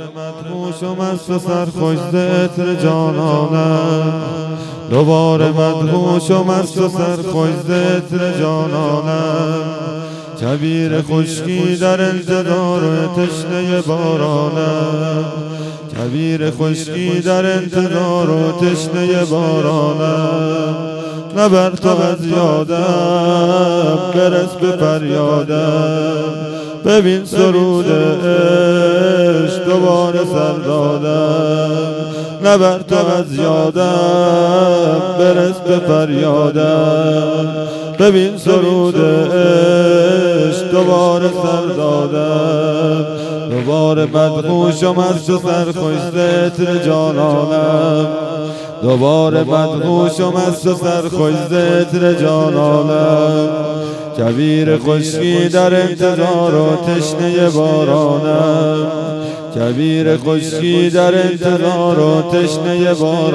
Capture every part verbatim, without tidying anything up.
مدهوشم از تو سرخوش ز عطر جانانم، دوباره مدهوشم از تو سرخوش ز عطر جانانم. کبیر خشکی در انتظار تشنه بارانم، کبیر خشکی در انتظار تشنه بارانم. نبر تو از یادم برس به فریادم، ببین سرود عشق دوباره سر دادم. نبر تو از یادم برس به فریادم، ببین سرود عشق دوباره سر دادم. دوباره مدهوشم از تو سرخوش ز عطر جانانم، دوباره مدهوشم از تو سرخوش ز عطر جانانم. کبیر خشکی در انتظار و تشنه بارانم، کبیر خشکی در انتظار و تشنه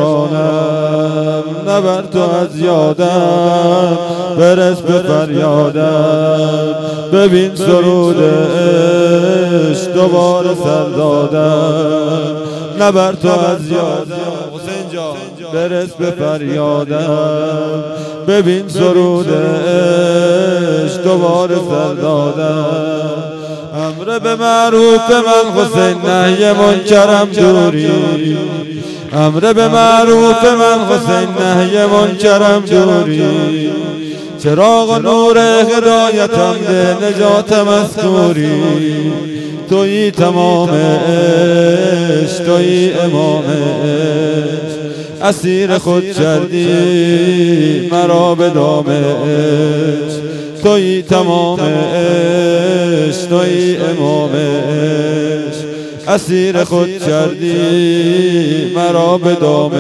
بارانم. نبر تو از یادم برس به فریادم، ببین سرود عشق دوباره سر دادم. نبر تو از یادم حسین جان برس به فریادم، ببین سرود عشق دوباره سر دادم. امر به معروف من حسین نهی منکرم دوری، امر به معروف من حسین نهی منکرم دوری. چراغ و نور هدایتم ده نجاتم از کوری، تویی تمام عشق تویی امام عشق. اسیر خود کردی مرا به دام عشق، تویی تمام عشق تویی امام عشق. اسیر خود کردی مرا به دام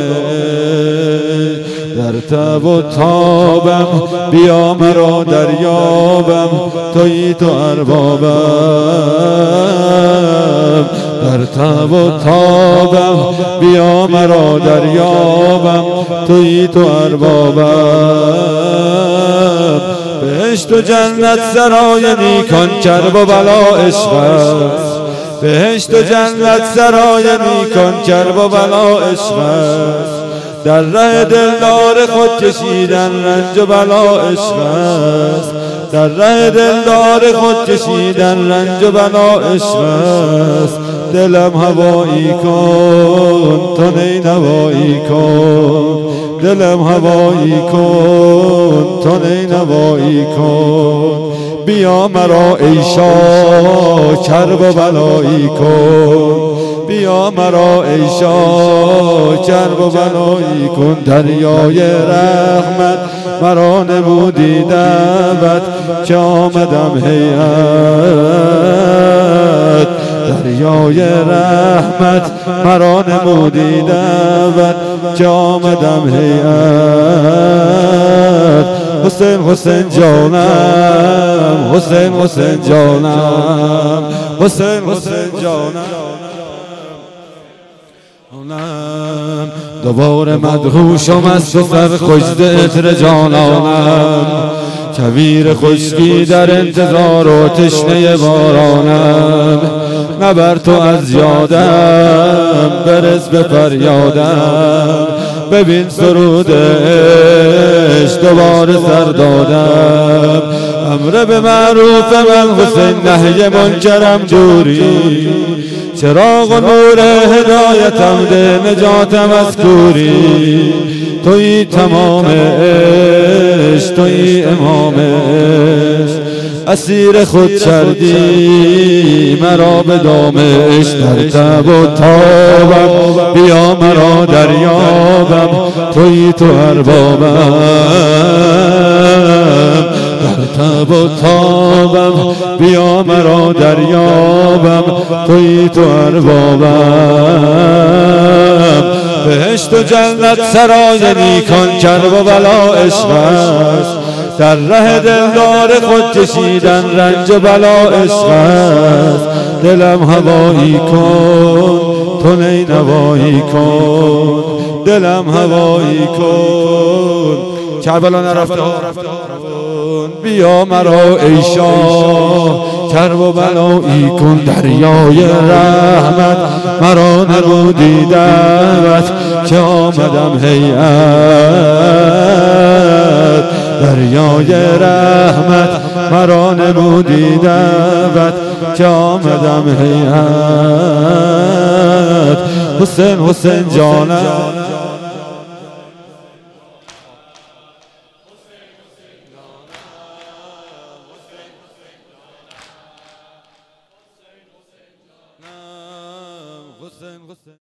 عشق. در تب و تابم بیا مرا دریابم، تویی تو اربابم. در تب و تابم بیا مرا دریابم، تویی تو اربابم. بهشت و جنت سرای نیکان کرب و بلا عشق است، بهشت و جنت سرای نیکان کرب و بلا عشق است. در ره دلدار خود کشیدن رنج و بلا عشق است، در ره دلدار خود کشیدن رنج و بلا عشق است. دلم هوایی کن تو نینوایی کن، دلم هوایی کن تو نینوایی کن. بیا مرا ای شاه کرب و بلایی کن، بیا مرا ای شاه کرب و بلایی کن. دریای رحمت مرا نمودی دعوت که آمدم هیئت. دریای رحمت مرا نمودی دعوت که آمدم هیئت. حسین حسین جانم، حسین حسین جانم، حسین حسین جانم. دوباره مدهوشم از تو سرخوش ز عطر جانانم، کبیر خشکی در انتظار و تشنه بارانم. نبر تو از یادم برس به فریادم، ببین سرود عشق دوباره سر دادم. امر به معروف من حسین نهی منکرم دوری، چراغ و نور هدایتم ده نجاتم از کوری. تویی تمام عشق تویی امام عشق. اسیر خود کردی مرا به دام عشق. در تب و تابم بیا مرا دریابم، تویی تو اربابم. در تب و تابم بیا مرا دریابم، تویی تو اربابم. بهشت و جنت سرای نیکان کرب و بلا عشق است، در ره دلدار خود کشیدن رنج و بلا عشق است. دلم هوایی کن تو نینوایی کن، دلم هوایی کن. کربلا نرفته بیا مرا ای شاه کرب و بلایی کن دریای رحمت مرا نمودی دعوت که آمدم هیئت دریای رحمت مرا نمودی دعوت که آمدم هیئت حسین حسین جانم حسین حسین